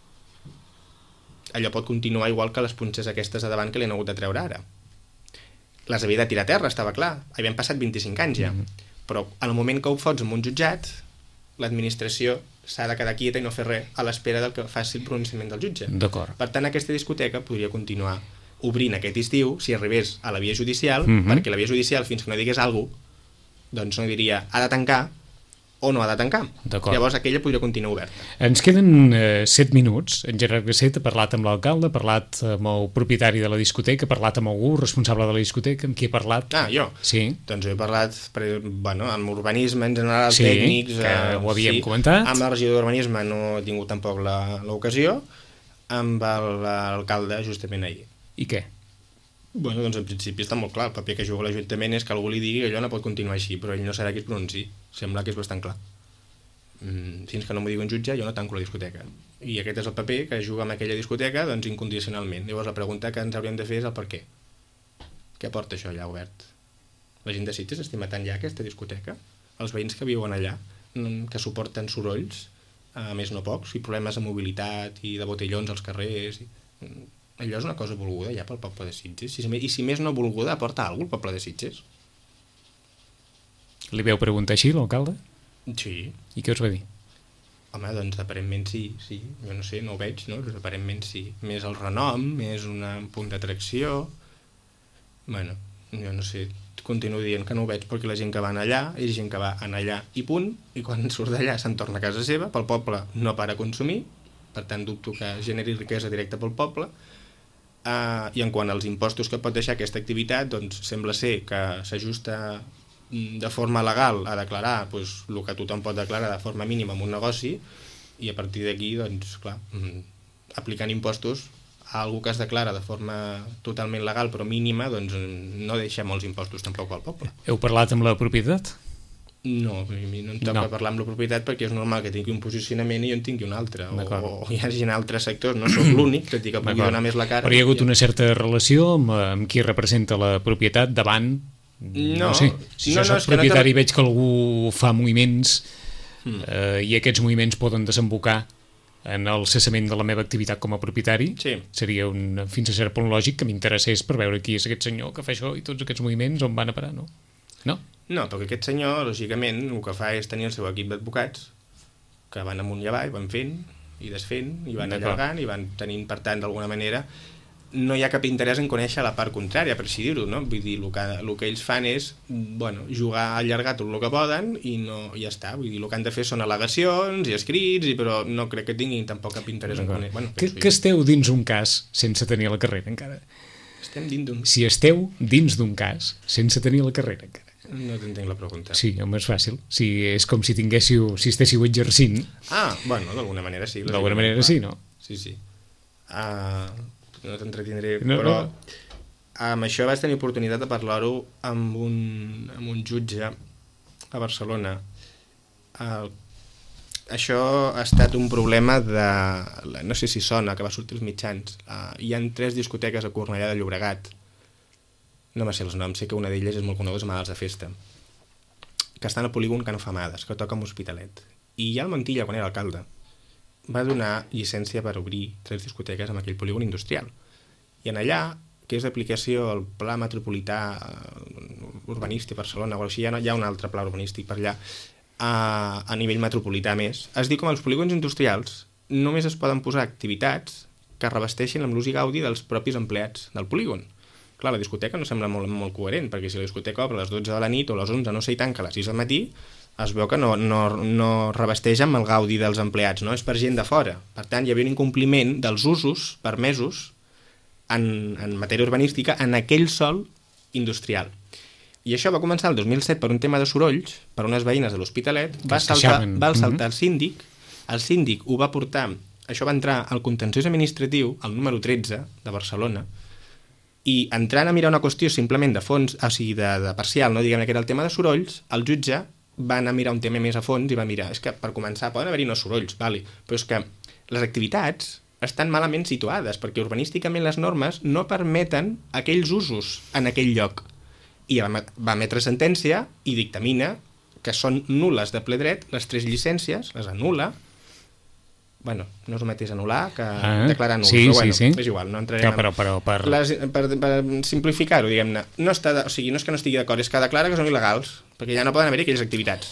allò pot continuar igual que les punxes aquestes a davant que li han hagut de treure ara. Les havia de tirar a terra, estava clar. Havien passat 25 anys ja. Però en el moment que ho fots en un jutjat, l'administració s'ha de quedar quieta i no fer res a l'espera del que faci el pronunciament del jutge. D'acord. Per tant, aquesta discoteca podria continuar obrint aquest estiu si arribés a la via judicial, perquè la via judicial, fins que no digués alguna cosa, doncs no diria ha de tancar o no ha de tancar. Llavors aquella podria continuar oberta. Ens queden 7 minuts. En Gerard Gasset ha parlat amb l'alcalde, ha parlat amb el propietari de la discoteca, ha parlat amb algú responsable de la discoteca, amb qui ha parlat? Jo? Sí. Doncs he parlat amb urbanisme en general, tècnics... que ho havíem comentat. Amb la regió d'urbanisme no he tingut tampoc l'ocasió, amb l'alcalde justament ahir. I què? Doncs en principi està molt clar, el paper que juga l'Ajuntament és que algú li digui que allò no pot continuar així, però ell no serà qui es pronunciï, sembla que és bastant clar. Fins que no m'ho digui un jutge, jo no tanco la discoteca. I aquest és el paper que juga amb aquella discoteca, doncs incondicionalment. Llavors la pregunta que ens hauríem de fer és el per què. Què porta això allà obert? La gent de Sitges estima tant ja aquesta discoteca? Els veïns que viuen allà, que suporten sorolls, a més no pocs, i problemes de mobilitat i de botellons als carrers. Allò és una cosa volguda ja pel poble de Sitges. I si més no volguda, aporta alguna cosa al poble de Sitges. Li veu preguntar així, l'alcalde? Sí. I què us va dir? Home, doncs aparentment sí. Jo no sé, no ho veig, no? Però aparentment sí. Més el renom, més un punt d'atracció. Bueno, jo no sé, continuo dient que no ho veig perquè la gent que va allà és gent que va allà i punt, i quan surt d'allà se'n torna a casa seva, pel poble no para a consumir, per tant dubto que generi riquesa directa pel poble, i en quant als impostos que pot deixar aquesta activitat, doncs sembla ser que s'ajusta de forma legal a declarar doncs, el que tothom pot declarar de forma mínima en un negoci, i a partir d'aquí, doncs, clar, aplicant impostos a algú que es declara de forma totalment legal però mínima, doncs no deixa molts impostos tampoc al poble. Heu parlat amb la propietat? No, a mi no em toca parlar amb la propietat perquè és normal que tingui un posicionament i jo en tingui un altre, o hi hagi en altres sectors, no soc l'únic, tot i que pugui donar més la cara. Però hi ha hagut una certa relació amb qui representa la propietat davant? No sé, si jo soc propietari veig que algú fa moviments i aquests moviments poden desembocar en el cessament de la meva activitat com a propietari, seria fins a cert punt lògic que m'interessés per veure qui és aquest senyor que fa això i tots aquests moviments on van a parar, no? No, perquè aquest senyor, lògicament, el que fa és tenir el seu equip d'advocats que van amunt i avall, van fent i desfent, i van allargant, i van tenint, per tant, d'alguna manera, no hi ha cap interès en conèixer la part contrària, per així dir-ho, no? Vull dir, el que ells fan és, jugar a allargar tot el que poden i ja està. Vull dir, el que han de fer són al·legacions i escrits, però no crec que tinguin tampoc cap interès en conèixer. Que esteu dins un cas sense tenir la carrera encara? Estem dins d'un... Si esteu dins d'un cas sense tenir la carrera encara. No t'entenc la pregunta. Sí, home, és fàcil. És com si estéssiu exercint. D'alguna manera sí. D'alguna manera sí, no? Sí. No t'entretindré, però amb això vaig tenir oportunitat de parlar-ho amb un jutge a Barcelona. Això ha estat un problema de... No sé si sona, que va sortir als mitjans. Hi ha 3 discoteques a Cornellà de Llobregat. No me sé els noms, sé que una d'elles és molt coneguda, és Malalts de Festa, que estan al polígon Can Femades, que toca amb Hospitalet. I ja el Montilla, quan era alcalde, va donar llicència per obrir 3 discoteques en aquell polígon industrial. I en allà, que és d'aplicació al Pla Metropolità Urbanístic de Barcelona, o així, hi ha un altre pla urbanístic per allà, a nivell metropolità més, es diu que els polígons industrials només es poden posar activitats que revesteixin amb l'ús i gaudi dels propis empleats del polígon. Clar, la discoteca no sembla molt coherent, perquè si la discoteca obre a les 12 de la nit o a les 11, no sé, i tanca a les 6 del matí, es veu que no revesteix amb el gaudi dels empleats, no? És per gent de fora. Per tant, hi havia un incompliment dels usos permesos en matèria urbanística en aquell sòl industrial. I això va començar el 2007 per un tema de sorolls, per unes veïnes de l'Hospitalet, va saltar el síndic ho va portar, això va entrar al contenciós administratiu, al número 13 de Barcelona, i entrant a mirar una qüestió simplement de fons, o sigui, de parcial, no diguem que era el tema de sorolls, el jutge va anar a mirar un tema més a fons i va mirar, és que per començar poden haver-hi no sorolls, però és que les activitats estan malament situades, perquè urbanísticament les normes no permeten aquells usos en aquell lloc. I va emetre sentència i dictamina que són nules de ple dret les 3 llicències, les anul·la. No és el mateix anul·lar que declarar nul, però és igual, no entrarem per simplificar-ho, diguem-ne. No és que no estigui d'acord, és que declara que són il·legals, perquè ja no poden haver-hi aquelles activitats.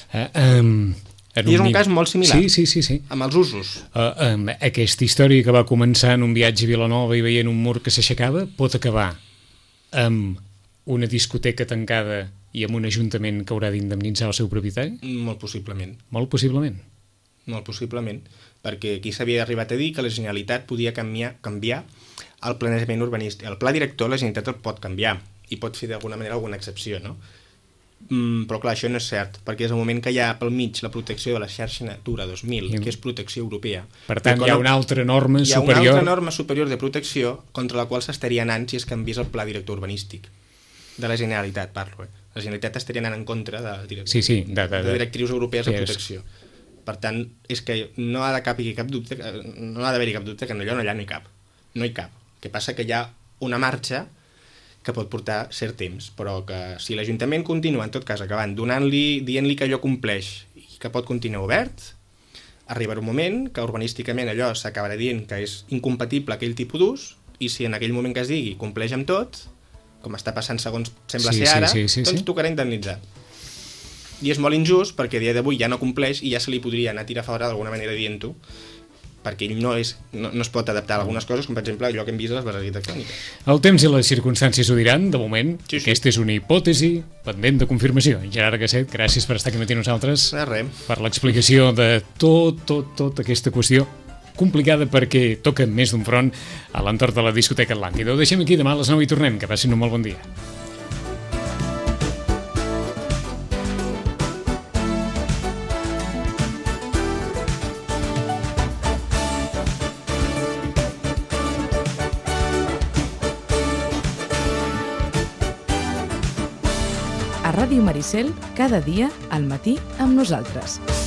I és un cas molt similar, amb els usos. Aquesta història que va començar en un viatge a Vilanova i veient un mur que s'aixecava pot acabar amb una discoteca tancada i amb un ajuntament que haurà d'indemnitzar el seu propietari? Molt possiblement. Molt possiblement? Molt possiblement, perquè aquí s'havia arribat a dir que la Generalitat podia canviar el planejament urbanístic. El pla director la Generalitat el pot canviar i pot fer d'alguna manera alguna excepció, no? Però clar, això no és cert, perquè és el moment que hi ha pel mig la protecció de la xarxa Natura 2000, que és protecció europea. Per tant, hi ha una altra norma superior... Hi ha una altra norma superior de protecció contra la qual s'estaria anant si es canviés el pla director urbanístic. De la Generalitat, parlo. La Generalitat estaria anant en contra de directrius europees de protecció. Per tant, és que no ha d'haver-hi cap dubte que en allà no hi cap. No hi cap. El que passa que hi ha una marxa que pot portar cert temps, però que si l'Ajuntament continua, en tot cas, acabant dient-li que allò compleix i que pot continuar obert, arribarà un moment que urbanísticament allò s'acabarà dient que és incompatible aquell tipus d'ús, i si en aquell moment que es digui compleix amb tot, com està passant segons sembla ser ara, doncs tocarà indemnitzar. I és molt injust perquè a dia d'avui ja no compleix i ja se li podria anar a tirar fora d'alguna manera dient-ho, perquè ell no es pot adaptar a algunes coses, com per exemple allò que hem vist a les barres arquitectòniques. El temps i les circumstàncies ho diran, de moment. Sí. Aquesta és una hipòtesi pendent de confirmació. Gerard Gasset, gràcies per estar aquí amb nosaltres. Per l'explicació de tota aquesta qüestió complicada perquè toca més d'un front a l'entorn de la discoteca Atlàntida. Ho deixem aquí, demà a les 9 i tornem. Que passin un molt bon dia. A Ràdio Maricel, cada dia al matí amb nosaltres.